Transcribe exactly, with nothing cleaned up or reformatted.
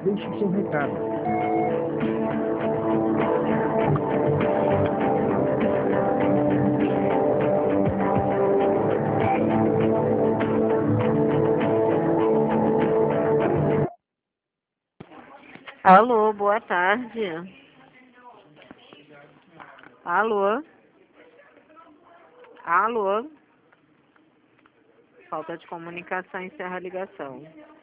Deixe seu recado. Alô, boa tarde. Alô? Alô? Falta de comunicação, encerra a ligação.